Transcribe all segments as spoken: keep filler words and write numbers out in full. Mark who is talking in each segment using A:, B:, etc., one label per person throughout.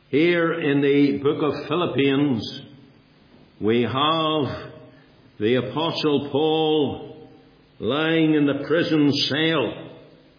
A: Here in the book of Philippians, we have the Apostle Paul lying in the prison cell,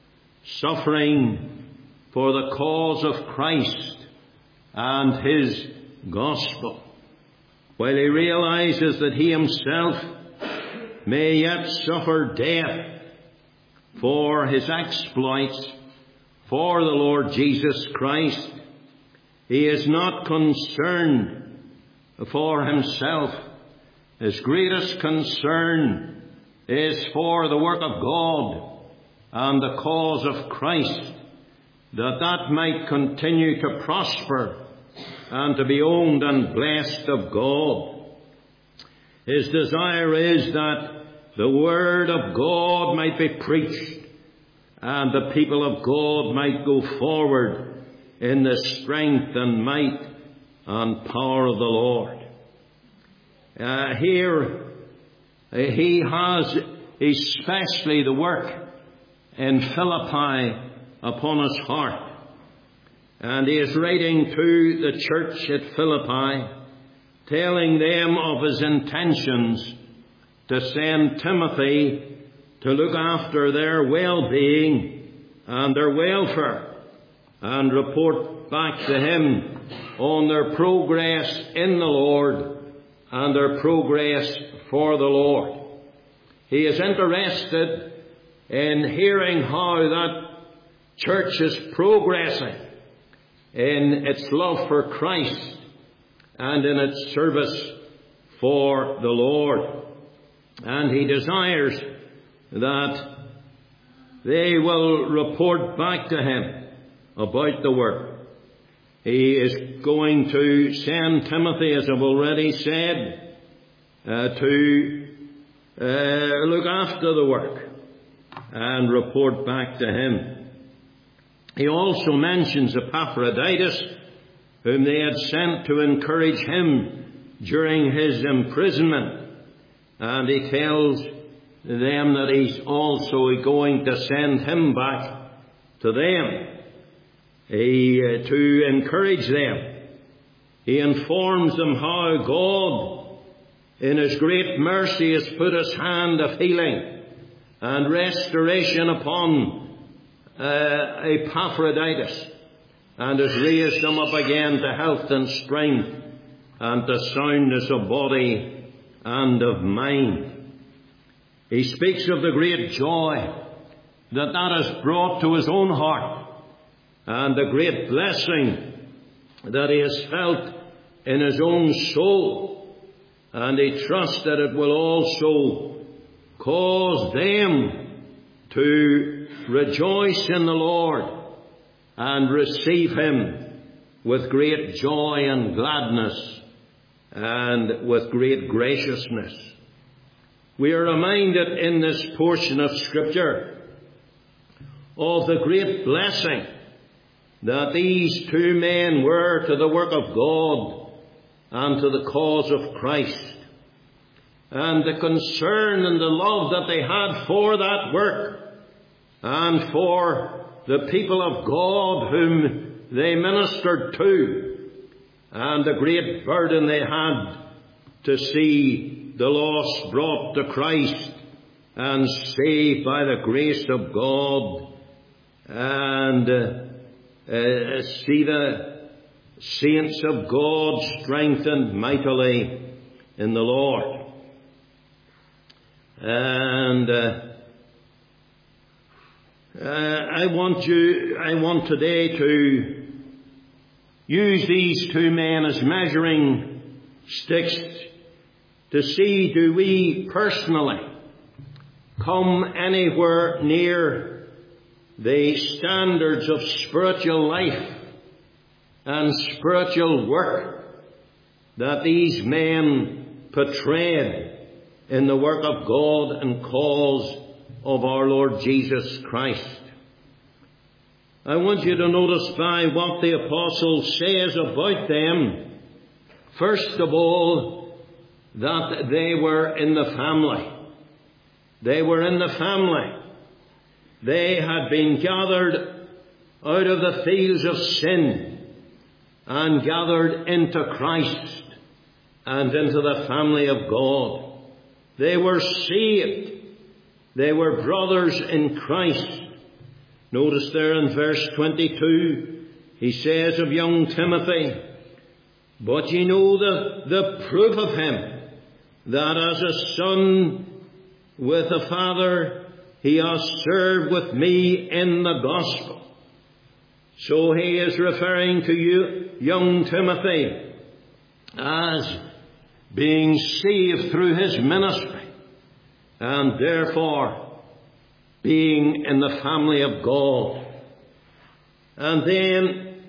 A: suffering for the cause of Christ and his gospel, while he realizes that he himself may yet suffer death for his exploits for the Lord Jesus Christ. He is not concerned for himself. His greatest concern is for the work of God and the cause of Christ, that that might continue to prosper and to be owned and blessed of God. His desire is that the Word of God might be preached and the people of God might go forward in the strength and might and power of the Lord. Uh, here uh, he has especially the work in Philippi upon his heart. And he is writing to the church at Philippi, telling them of his intentions to send Timothy to look after their well-being and their welfare, and report back to him on their progress in the Lord and their progress for the Lord. He is interested in hearing how that church is progressing in its love for Christ and in its service for the Lord. And he desires that they will report back to him about the work. He is going to send Timothy, as I've already said, uh, to uh, look after the work and report back to him. He also mentions Epaphroditus, whom they had sent to encourage him during his imprisonment. And he tells them that he's also going to send him back to them. He, uh, to encourage them. He informs them how God, in his great mercy, has put his hand of healing and restoration upon uh, Epaphroditus, and has raised him up again to health and strength and to soundness of body and of mind. He speaks of the great joy that that has brought to his own heart, and the great blessing that he has felt in his own soul. And he trusts that it will also cause them to rejoice in the Lord and receive him with great joy and gladness and with great graciousness. We are reminded in this portion of Scripture of the great blessing that these two men were to the work of God and to the cause of Christ, and the concern and the love that they had for that work and for the people of God whom they ministered to, and the great burden they had to see the lost brought to Christ and saved by the grace of God, and uh, Uh, see the saints of God strengthened mightily in the Lord. And uh, uh, I want you, I want today to use these two men as measuring sticks to see, do we personally come anywhere near the standards of spiritual life and spiritual work that these men portrayed in the work of God and cause of our Lord Jesus Christ. I want you to notice by what the apostle says about them, first of all, that they were in the family. They were in the family. They had been gathered out of the fields of sin and gathered into Christ and into the family of God. They were saved. They were brothers in Christ. Notice there in verse twenty-two, he says of young Timothy, "But ye know the, the proof of him, that as a son with a father, he has served with me in the gospel." So he is referring to you, young Timothy, as being saved through his ministry, and therefore being in the family of God. And then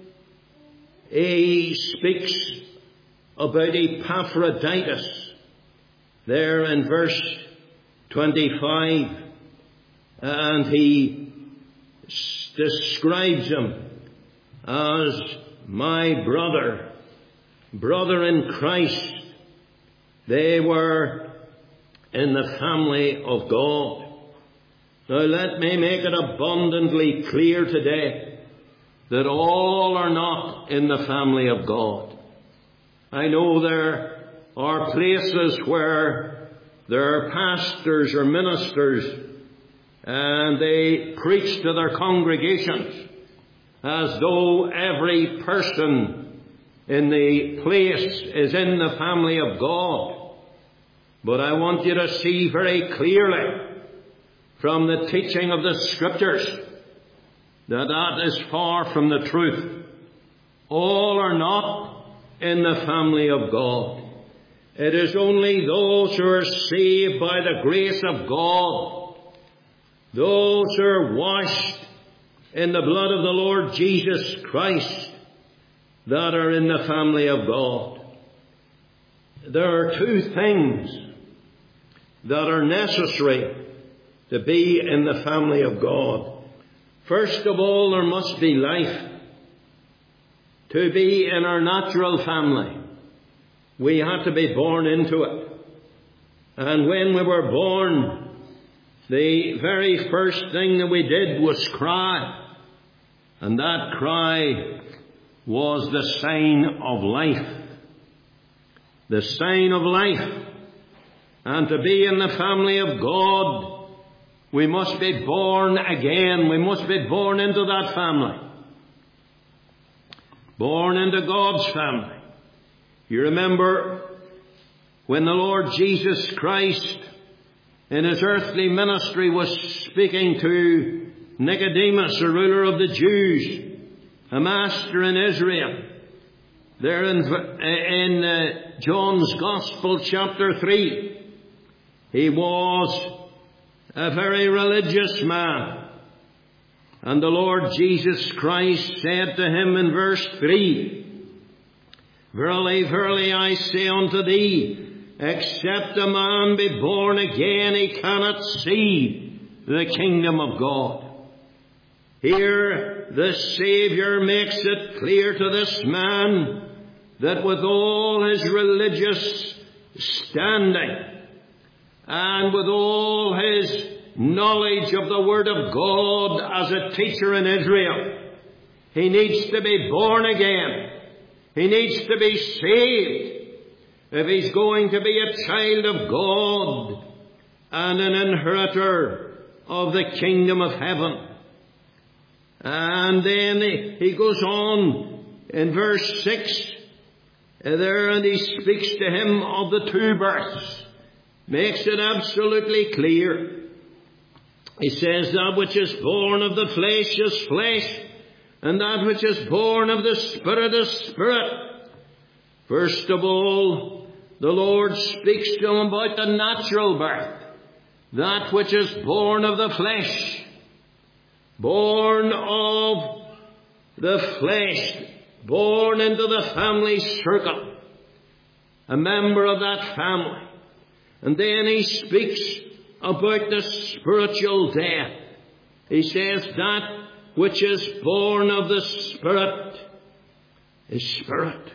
A: he speaks about Epaphroditus there in verse twenty-five, and he s- describes him as my brother, brother in Christ. They were in the family of God. Now let me make it abundantly clear today that all are not in the family of God. I know there are places where there are pastors or ministers and they preach to their congregations as though every person in the place is in the family of God. But I want you to see very clearly from the teaching of the Scriptures that that is far from the truth. All are not in the family of God. It is only those who are saved by the grace of God, those who are washed in the blood of the Lord Jesus Christ, that are in the family of God. There are two things that are necessary to be in the family of God. First of all, there must be life. To be in our natural family, we had to be born into it. And when we were born, the very first thing that we did was cry. And that cry was the sign of life. The sign of life. And to be in the family of God, we must be born again. We must be born into that family. Born into God's family. You remember when the Lord Jesus Christ in his earthly ministry was speaking to Nicodemus, the ruler of the Jews, a master in Israel. There in, in uh, John's Gospel, chapter three, he was a very religious man. And the Lord Jesus Christ said to him in verse three, "Verily, verily, I say unto thee, except a man be born again, he cannot see the kingdom of God." Here the Saviour makes it clear to this man that with all his religious standing and with all his knowledge of the Word of God as a teacher in Israel, he needs to be born again. He needs to be saved if he's going to be a child of God and an inheritor of the kingdom of heaven. And then he goes on in verse six there, and he speaks to him of the two births. Makes it absolutely clear. He says, that which is born of the flesh is flesh, and that which is born of the Spirit is spirit. First of all, the Lord speaks to him about the natural birth. That which is born of the flesh. Born of the flesh. Born into the family circle. A member of that family. And then he speaks about the spiritual death. He says that which is born of the Spirit is spirit.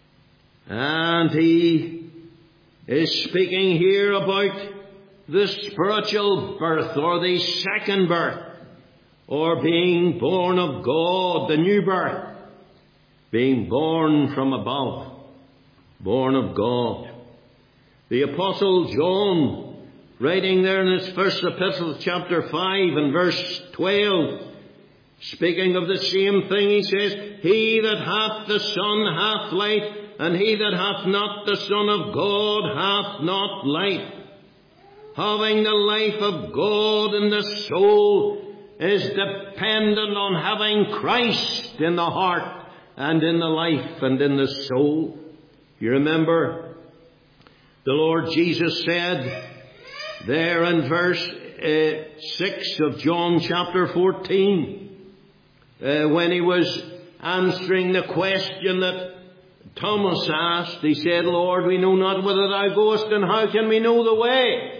A: And he is speaking here about the spiritual birth, or the second birth, or being born of God, the new birth. being born from above, born of God. The Apostle John, writing there in his first epistle, chapter five and verse twelve, speaking of the same thing, he says, "He that hath the Son hath life, and he that hath not the Son of God hath not life." Having the life of God in the soul is dependent on having Christ in the heart and in the life and in the soul. You remember the Lord Jesus said there in verse uh, six of John chapter fourteen, uh, when he was answering the question that Thomas asked, he said, "Lord, we know not whither thou goest, and how can we know the way?"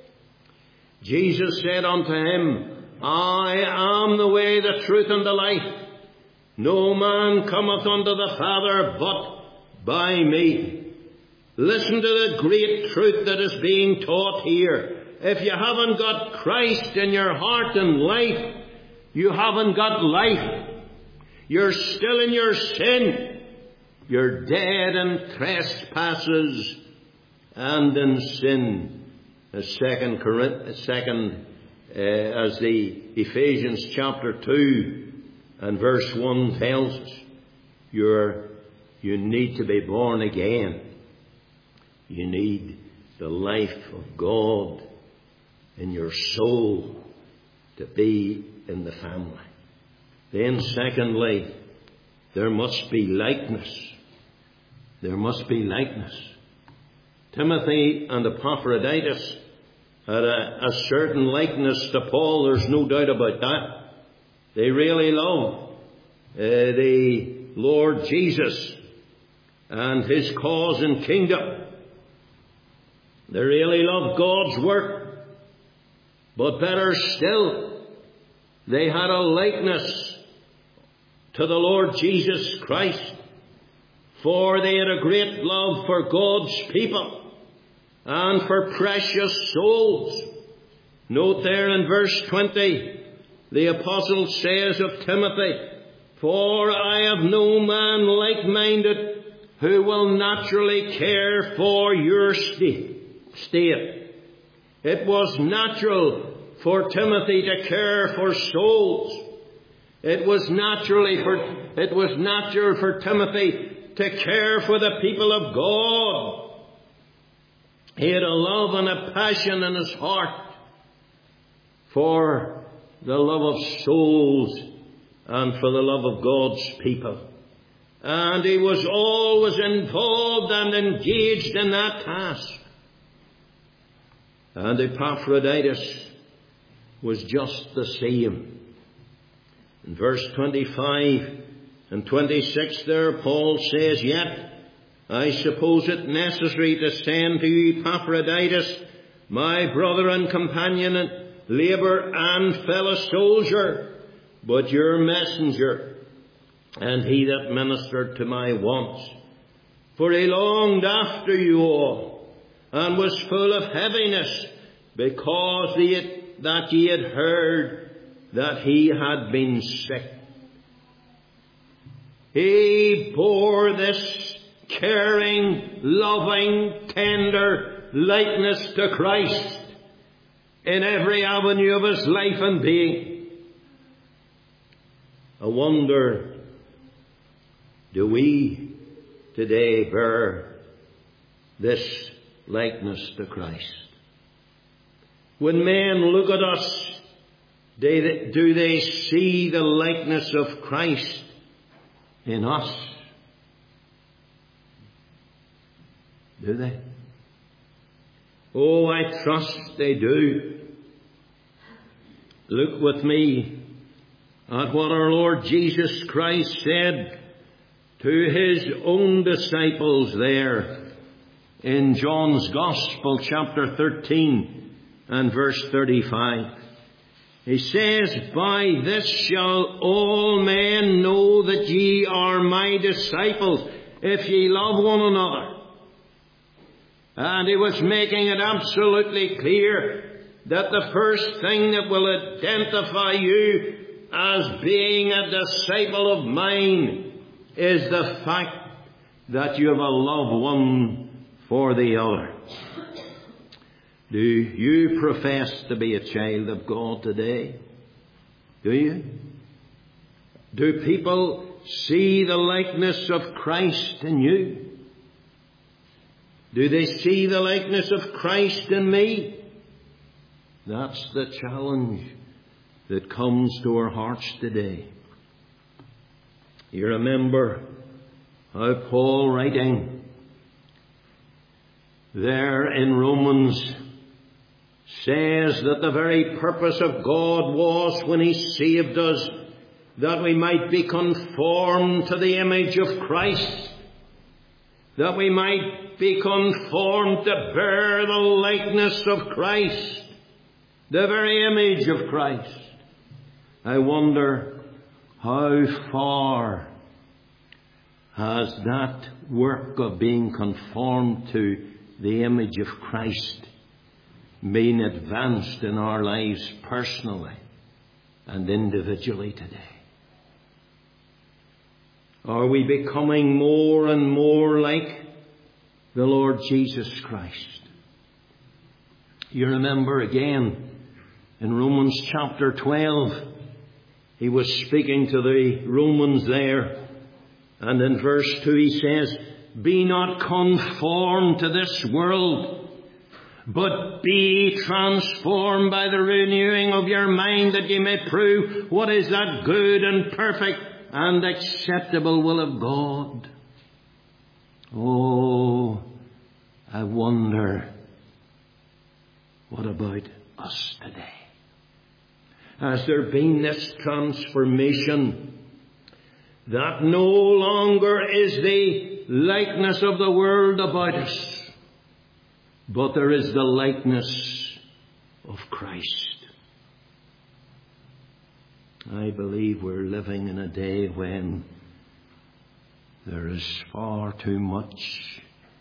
A: Jesus said unto him, "I am the way, the truth, and the life. No man cometh unto the Father but by me." Listen to the great truth that is being taught here. If you haven't got Christ in your heart and life, you haven't got life. You're still in your sin. You're dead in trespasses and in sin. As second, second uh, as the Ephesians chapter two and verse one tells us, you're, you need to be born again. You need the life of God in your soul to be in the family. Then secondly, there must be likeness. There must be likeness. Timothy and Epaphroditus had a, a certain likeness to Paul. There's no doubt about that. They really loved uh, the Lord Jesus and his cause and kingdom. They really loved God's work. But better still, they had a likeness to the Lord Jesus Christ. For they had a great love for God's people and for precious souls. Note there in verse twenty, the apostle says of Timothy, "For I have no man like-minded who will naturally care for your state." It was natural for Timothy to care for souls. It was naturally for, it was natural for Timothy to care for the people of God. He had a love and a passion in his heart for the love of souls and for the love of God's people. And he was always involved and engaged in that task. And Epaphroditus was just the same. In verse twenty-five and twenty-six there, Paul says, "Yet I suppose it necessary to send to you Epaphroditus, my brother and companion in labour and fellow soldier, but your messenger, and he that ministered to my wants. For he longed after you all, and was full of heaviness, because he had, that ye had heard that he had been sick." He bore this caring, loving, tender likeness to Christ in every avenue of his life and being. I wonder, do we today bear this likeness to Christ? When men look at us, they, do they see the likeness of Christ in us? Do they? Oh, I trust they do. Look with me at what our Lord Jesus Christ said to his own disciples there in John's Gospel, chapter thirteen and verse thirty-five. He says, "By this shall all men know that ye are my disciples, if ye love one another." And he was making it absolutely clear that the first thing that will identify you as being a disciple of mine is the fact that you have a love one for the other. Do you profess to be a child of God today? Do you? Do people see the likeness of Christ in you? Do they see the likeness of Christ in me? That's the challenge that comes to our hearts today. You remember how Paul, writing there in Romans, says that the very purpose of God was, when He saved us, that we might be conformed to the image of Christ, that we might be conformed to bear the likeness of Christ, the very image of Christ. I wonder how far has that work of being conformed to the image of Christ been advanced in our lives personally and individually today? Are we becoming more and more like the Lord Jesus Christ? You remember again in Romans chapter twelve, he was speaking to the Romans there, and in verse two he says, "Be not conformed to this world, but be transformed by the renewing of your mind, that ye may prove what is that good and perfect and acceptable will of God." Oh, I wonder, what about us today? Has there been this transformation that no longer is the likeness of the world about us, but there is the likeness of Christ? I believe we're living in a day when there is far too much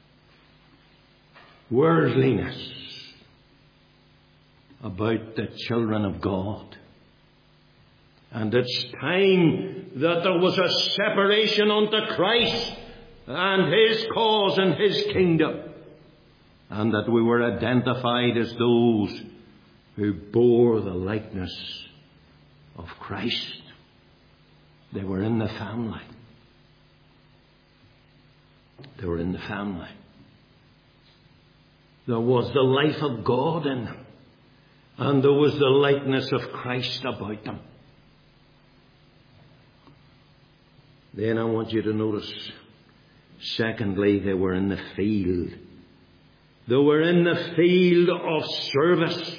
A: worldliness about the children of God. And it's time that there was a separation unto Christ and His cause and His kingdom, and that we were identified as those who bore the likeness of Christ. They were in the family. They were in the family. There was the life of God in them, and there was the likeness of Christ about them. Then I want you to notice, secondly, they were in the field. They were in the field of service.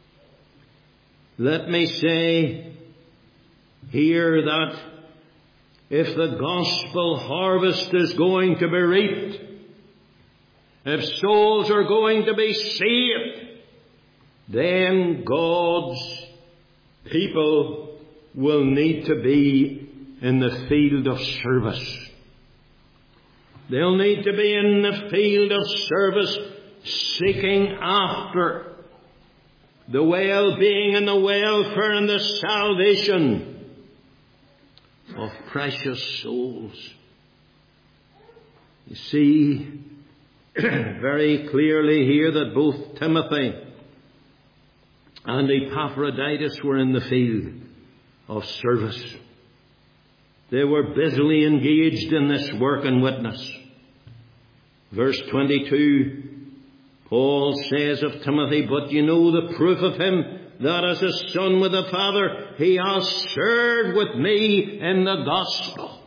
A: Let me say here that if the gospel harvest is going to be reaped, if souls are going to be saved, then God's people will need to be in the field of service. They'll need to be in the field of service, seeking after the well-being and the welfare and the salvation of precious souls. You see very clearly here that both Timothy and Epaphroditus were in the field of service. They were busily engaged in this work and witness. Verse twenty-two, Paul says of Timothy, "But you know the proof of him, that as a son with the Father, he has served with me in the gospel."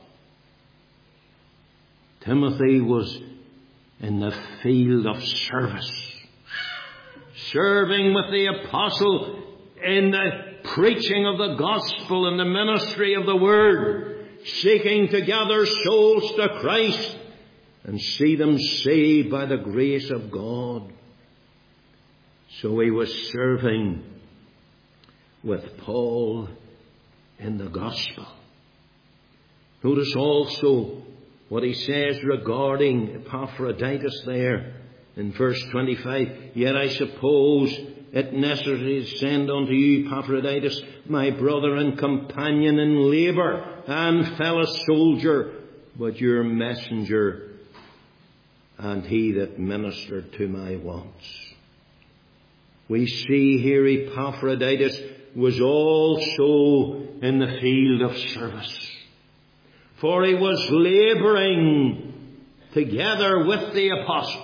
A: Timothy was in the field of service, serving with the apostle in the preaching of the gospel and the ministry of the word, seeking to gather souls to Christ and see them saved by the grace of God. So he was serving with Paul in the gospel. Notice also what he says regarding Epaphroditus there in verse twenty-five. "Yet I suppose it necessary to send unto you Epaphroditus, my brother and companion in labour and fellow soldier, but your messenger and he that ministered to my wants. We see here Epaphroditus was also in the field of service, for he was labouring together with the apostle,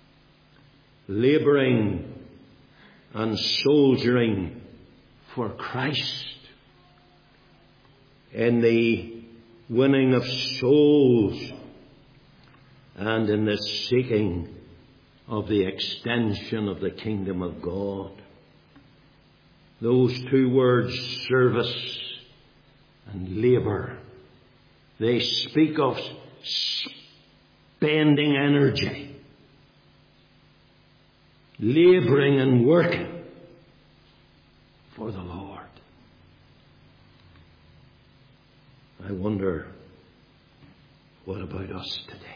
A: labouring and soldiering for Christ in the winning of souls and in the seeking of the extension of the kingdom of God. Those two words, service and labour, they speak of spending energy, labouring and working for the Lord. I wonder, what about us today?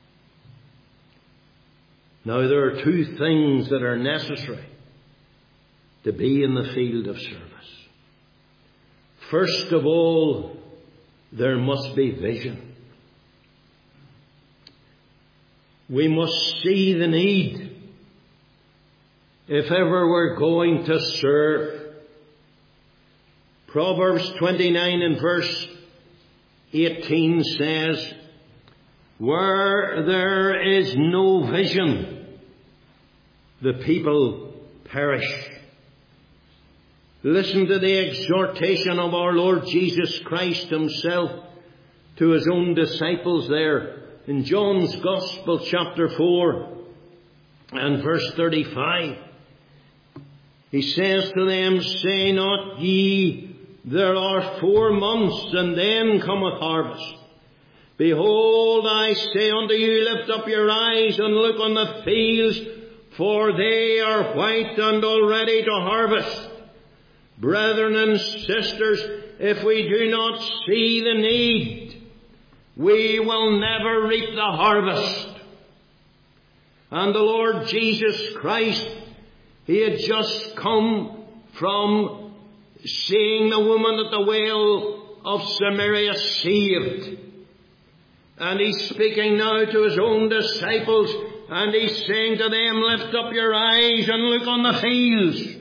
A: Now, there are two things that are necessary to be in the field of service. First of all, there must be vision. We must see the need if ever we're going to serve. Proverbs twenty-nine and verse eighteen says, where there is no vision, the people perish. Listen to the exhortation of our Lord Jesus Christ himself to his own disciples there in John's Gospel chapter four and verse thirty-five. He says to them, say not ye, there are four months and then cometh harvest. Behold, I say unto you, lift up your eyes and look on the fields, for they are white and already to harvest. Brethren and sisters, if we do not see the need, we will never reap the harvest. And the Lord Jesus Christ, he had just come from seeing the woman at the well of Samaria saved. And he's speaking now to his own disciples, and he's saying to them, lift up your eyes and look on the fields.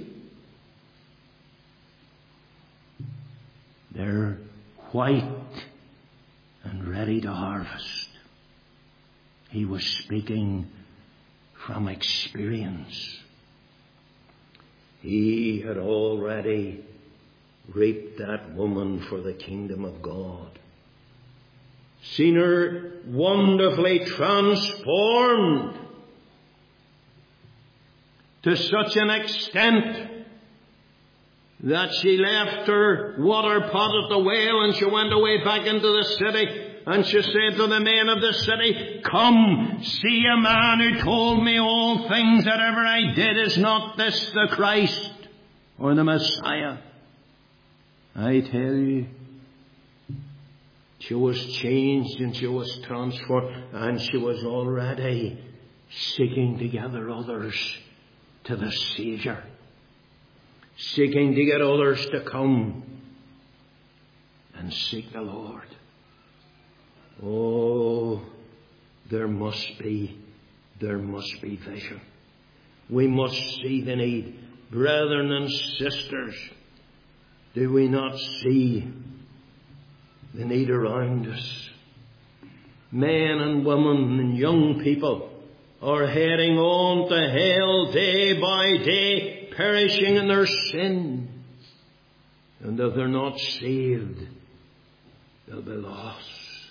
A: They're white and ready to harvest. He was speaking from experience. He had already reaped that woman for the kingdom of God. Seen her wonderfully transformed to such an extent that she left her water pot at the well and she went away back into the city, and she said to the men of the city, come, see a man who told me all things that ever I did. Is not this the Christ or the Messiah? I tell you, she was changed and she was transformed, and she was already seeking to gather others to the Saviour, seeking to get others to come and seek the Lord. Oh, there must be, there must be vision. We must see the need. Brethren and sisters, do we not see the need around us? Men and women and young people are heading on to hell day by day, perishing in their sin. And if they're not saved, they'll be lost.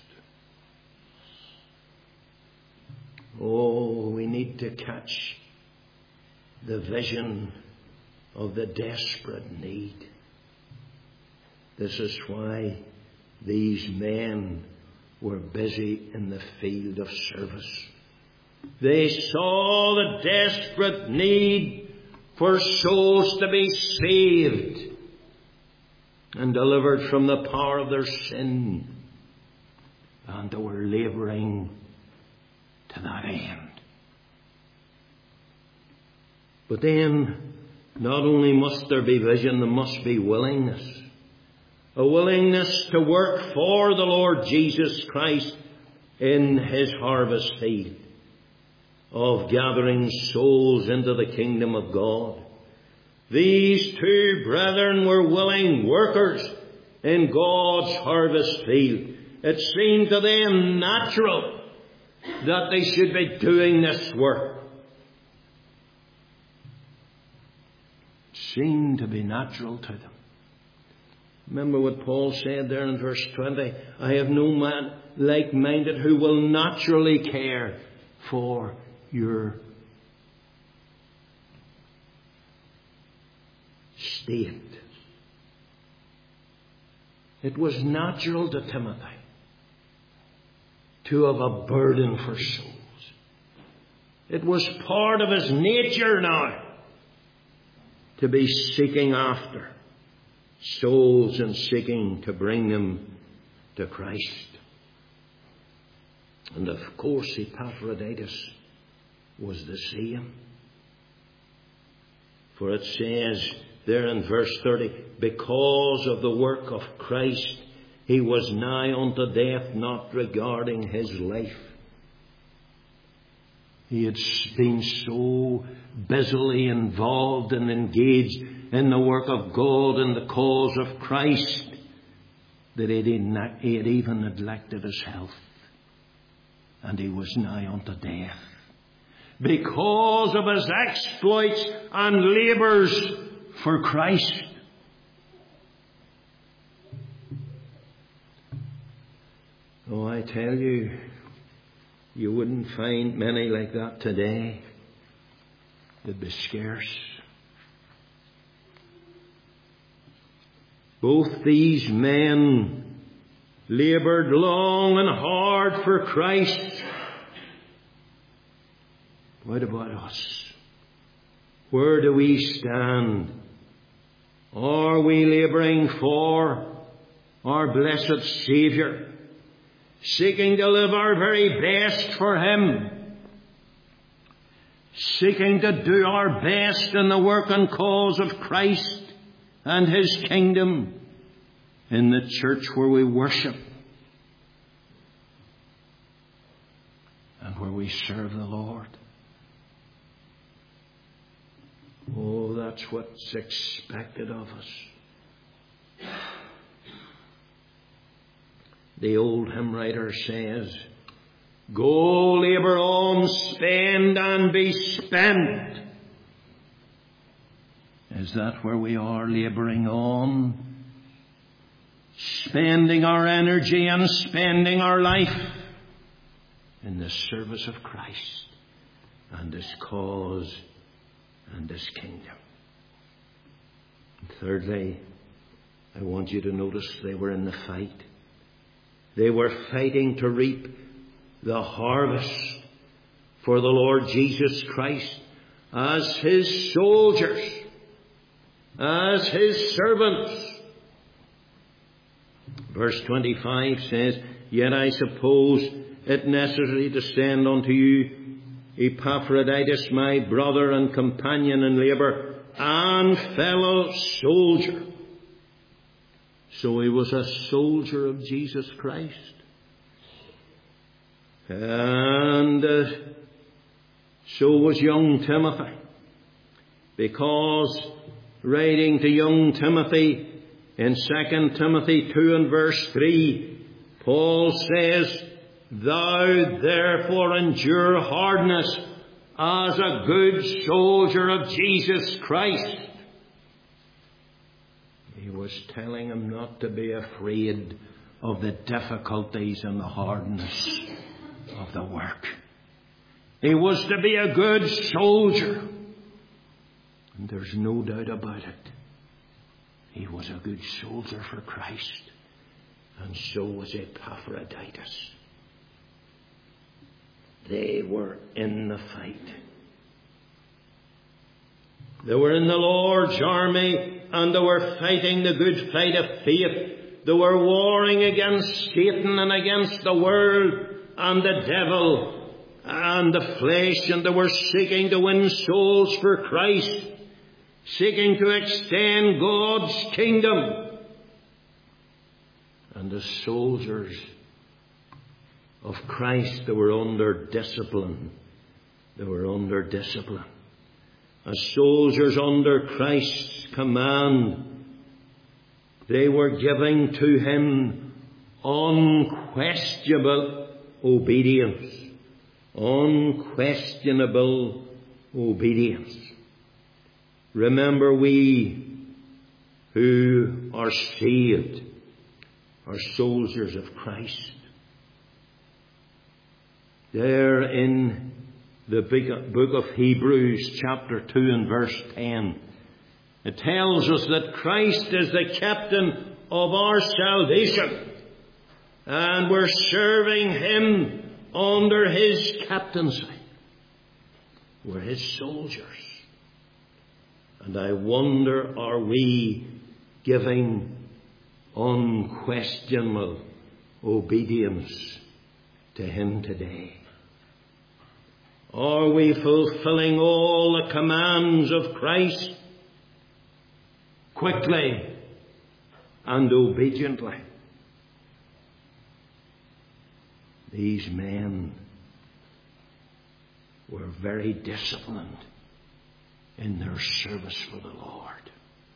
A: Oh, we need to catch the vision of the desperate need. This is why these men were busy in the field of service. They saw the desperate need for souls to be saved and delivered from the power of their sin. And they were labouring to that end. But then, not only must there be vision, there must be willingness. A willingness to work for the Lord Jesus Christ in his harvest field of gathering souls into the kingdom of God. These two brethren were willing workers in God's harvest field. It seemed to them natural that they should be doing this work. It seemed to be natural to them. Remember what Paul said there in verse twenty. I have no man like-minded who will naturally care for your state. It was natural to Timothy to have a burden for souls. It was part of his nature now to be seeking after souls and seeking to bring them to Christ. And of course Epaphroditus was the same. For it says there in verse thirty, because of the work of Christ, he was nigh unto death, not regarding his life. He had been so busily involved and engaged in the work of God and the cause of Christ that he had even neglected his health. And he was nigh unto death because of his exploits and labours for Christ. Oh, I tell you, you wouldn't find many like that today. They'd be scarce. Both these men laboured long and hard for Christ. What about us? Where do we stand? Are we labouring for our blessed Saviour? Seeking to live our very best for Him? Seeking to do our best in the work and cause of Christ and His kingdom in the church where we worship and where we serve the Lord? Oh, that's what's expected of us. The old hymn writer says, go labour on, spend and be spent. Is that where we are labouring on? Spending our energy and spending our life in the service of Christ and His cause and His kingdom. And thirdly, I want you to notice they were in the fight. They were fighting to reap the harvest for the Lord Jesus Christ as His soldiers, as His servants. Verse twenty-five says, yet I suppose it necessary to send unto you Epaphroditus, my brother and companion in labour and fellow soldier. So he was a soldier of Jesus Christ. And uh, so was young Timothy. Because writing to young Timothy in Second Timothy two and verse three, Paul says, thou therefore endure hardness as a good soldier of Jesus Christ. He was telling him not to be afraid of the difficulties and the hardness of the work. He was to be a good soldier. And there's no doubt about it. He was a good soldier for Christ. And so was Epaphroditus. They were in the fight. They were in the Lord's army and they were fighting the good fight of faith. They were warring against Satan and against the world and the devil and the flesh, and they were seeking to win souls for Christ, seeking to extend God's kingdom. And the soldiers of Christ, they were under discipline. They were under discipline. As soldiers under Christ's command, they were giving to him unquestionable obedience. Unquestionable obedience. Remember, we who are saved are soldiers of Christ. There in the book of Hebrews, chapter two and verse ten, it tells us that Christ is the captain of our salvation, and we're serving him under his captaincy. We're his soldiers. And I wonder, are we giving unquestionable obedience to him today? Are we fulfilling all the commands of Christ quickly and obediently? These men were very disciplined in their service for the Lord.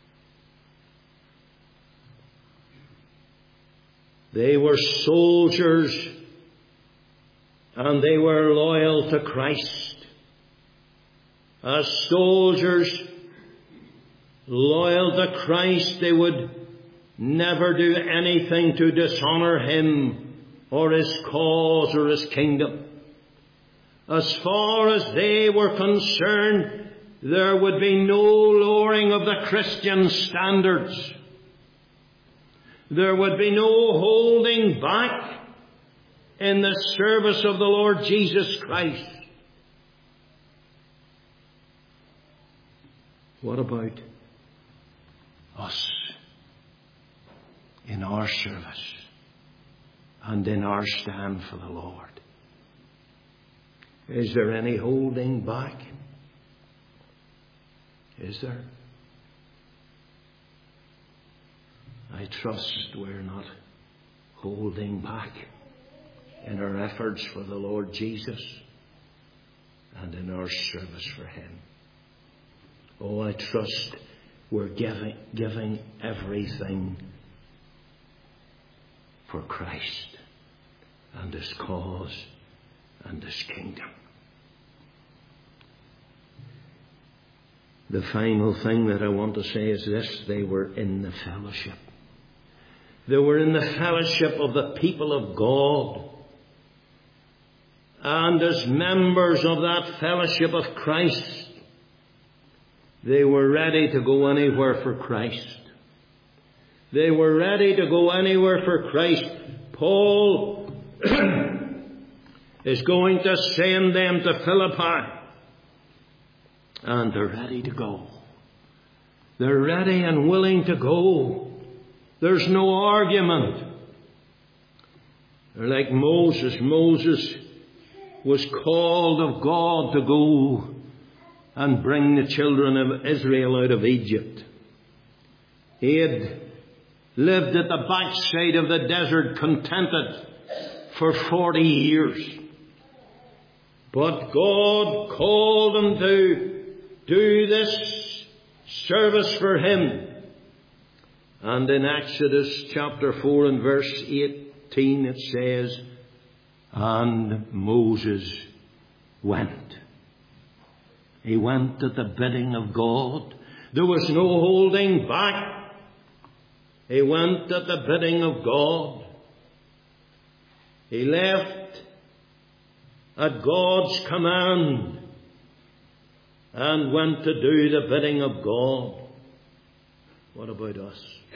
A: They were soldiers, and they were loyal to Christ. As soldiers loyal to Christ, they would never do anything to dishonor him or his cause or his kingdom. As far as they were concerned, there would be no lowering of the Christian standards. There would be no holding back in the service of the Lord Jesus Christ. What about us in our service and in our stand for the Lord? Is there any holding back? Is there? I trust we're not holding back in our efforts for the Lord Jesus and in our service for him. Oh, I trust we're giving, giving everything for Christ and his cause and his kingdom. The final thing that I want to say is this: they were in the fellowship. They were in the fellowship of the people of God. And as members of that fellowship of Christ, they were ready to go anywhere for Christ. They were ready to go anywhere for Christ. Paul is going to send them to Philippi. And they're ready to go. They're ready and willing to go. There's no argument. They're like Moses. Moses was called of God to go and bring the children of Israel out of Egypt. He had lived at the backside of the desert contented for forty years. But God called him to do this service for him. And in Exodus chapter four and verse eighteen it says, and Moses went. He went at the bidding of God. There was no holding back. He went at the bidding of God. He left at God's command and went to do the bidding of God. What about us?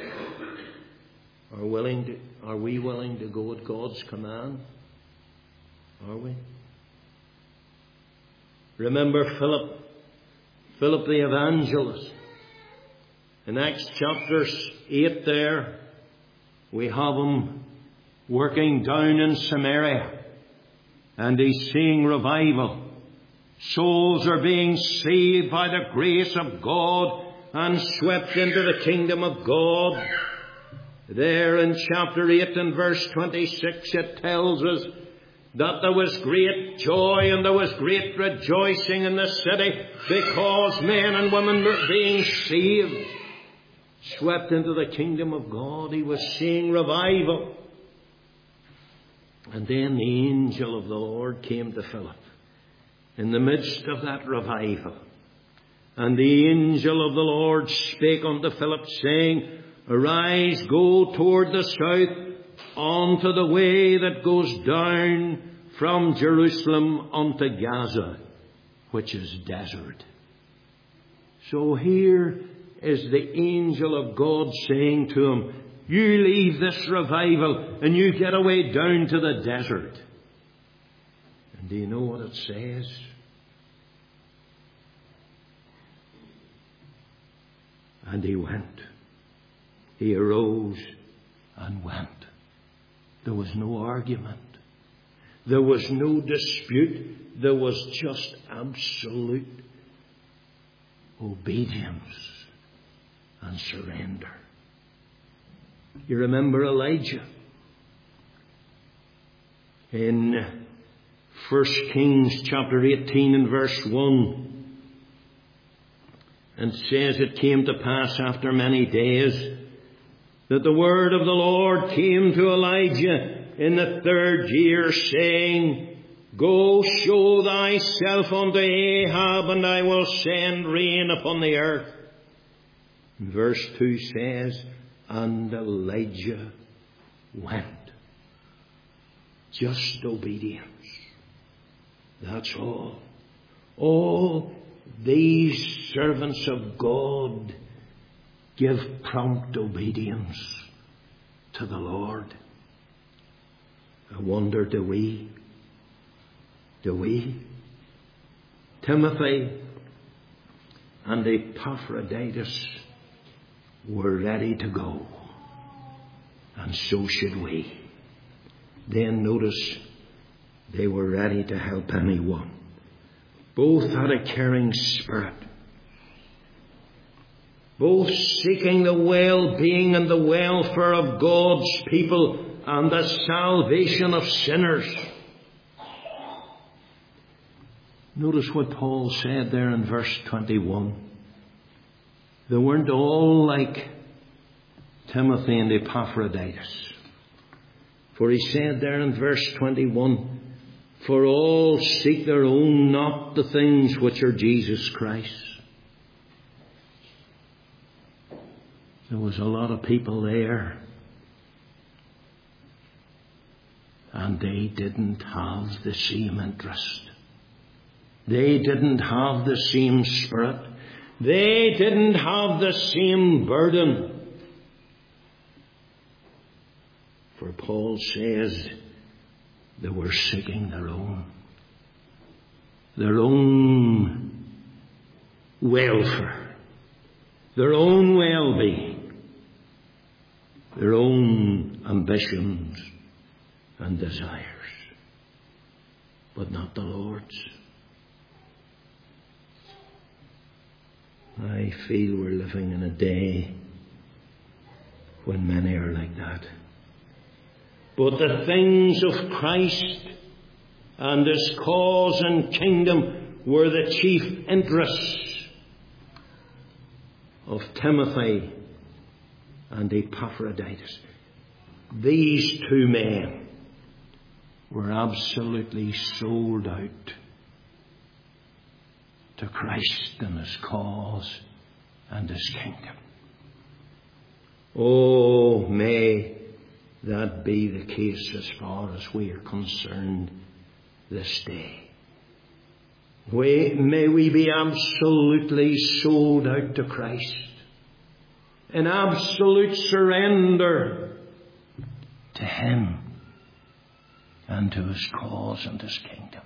A: Are willing to, are we willing to go at God's command? Are we? Remember Philip, Philip the evangelist. In Acts chapter eight there, we have him working down in Samaria. And he's seeing revival. Souls are being saved by the grace of God and swept into the kingdom of God. There in chapter eight and verse twenty-six it tells us that there was great joy and there was great rejoicing in the city because men and women were being saved, swept into the kingdom of God. He was seeing revival. And then the angel of the Lord came to Philip in the midst of that revival. And the angel of the Lord spake unto Philip, saying, Arise, go toward the south, unto the way that goes down from Jerusalem unto Gaza, which is desert. So here is the angel of God saying to him, you leave this revival and you get away down to the desert. And do you know what it says? And he went. He arose and went. There was no argument. There was no dispute. There was just absolute obedience and surrender. You remember Elijah in First Kings chapter eighteen and verse one. And it says, it came to pass after many days that the word of the Lord came to Elijah in the third year, saying, Go, show thyself unto Ahab, and I will send rain upon the earth. And verse two says, and Elijah went. Just obedience. That's all. All these servants of God give prompt obedience to the Lord. I wonder, do we? Do we? Timothy and Epaphroditus were ready to go. And so should we. Then notice, they were ready to help anyone. Both had a caring spirit. Both seeking the well-being and the welfare of God's people and the salvation of sinners. Notice what Paul said there in verse twenty-one. They weren't all like Timothy and Epaphroditus. For he said there in verse twenty-one, For all seek their own, not the things which are Jesus Christ. There was a lot of people there, and they didn't have the same interest. They didn't have the same spirit. They didn't have the same burden. For Paul says they were seeking their own. Their own welfare. Their own well-being. Their own ambitions and desires. But not the Lord's. I feel we're living in a day when many are like that. But the things of Christ and His cause and kingdom were the chief interests of Timothy and Epaphroditus. These two men were absolutely sold out to Christ and His cause and His kingdom. Oh, may that be the case as far as we are concerned this day. We, may we be absolutely sold out to Christ. In absolute surrender to Him and to His cause and His kingdom.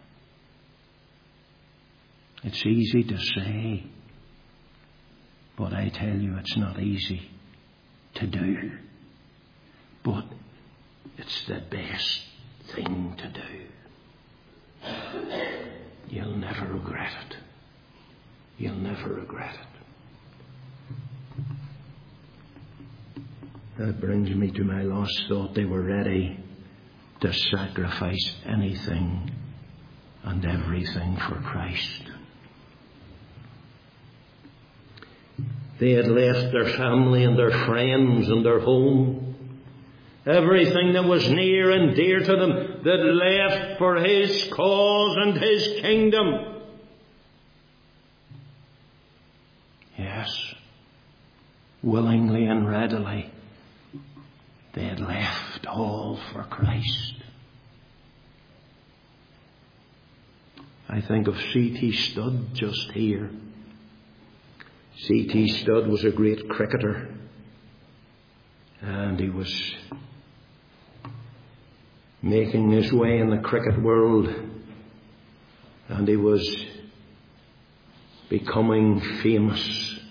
A: It's easy to say, but I tell you it's not easy to do. But it's the best thing to do. You'll never regret it. You'll never regret it. That brings me to my last thought. They were ready to sacrifice anything and everything for Christ. They had left their family and their friends and their home, everything that was near and dear to them, that left for His cause and His kingdom. Yes, willingly and readily, they had left all for Christ. I think of C T Studd just here. C T Studd was a great cricketer, and he was making his way in the cricket world, and he was becoming famous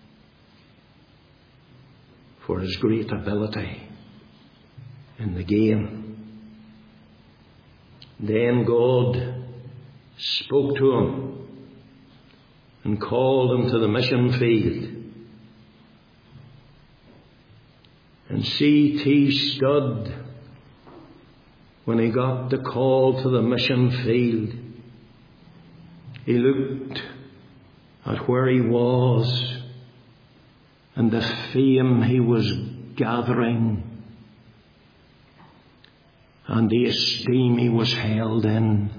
A: for his great ability in the game. Then God spoke to him and called him to the mission field. And C T Studd, when he got the call to the mission field, he looked at where he was and the fame he was gathering and the esteem he was held in,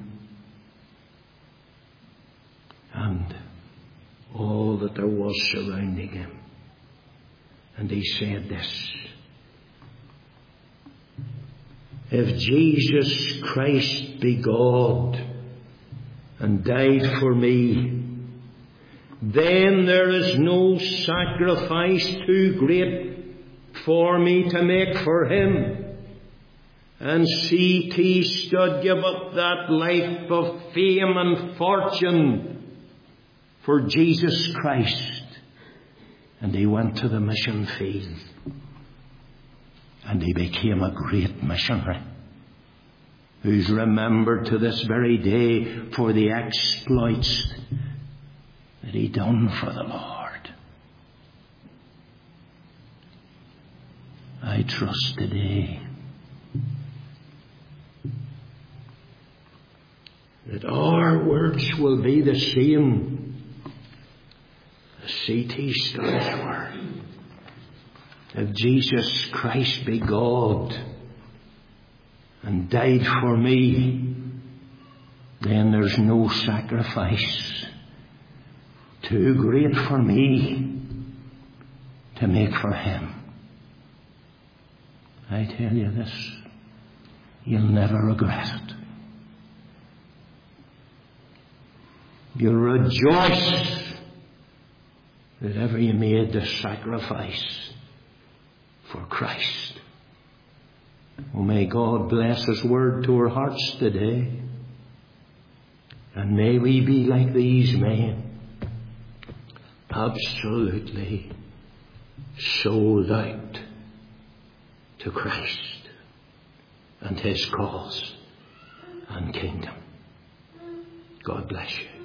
A: and all that there was surrounding him. And he said this: if Jesus Christ be God and died for me, then there is no sacrifice too great for me to make for Him. And C T Studd gave up that life of fame and fortune for Jesus Christ, and he went to the mission field, and he became a great missionary who's remembered to this very day for the exploits that he done for the Lord. I trust today that our words will be the same as C T Studd's word. If Jesus Christ be God and died for me, then there's no sacrifice too great for me to make for Him. I tell you this, you'll never regret it. You'll rejoice that ever you made the sacrifice for Christ. Oh, may God bless His word to our hearts today. And may we be like these men, absolutely sold out to Christ and His cause and kingdom. God bless you.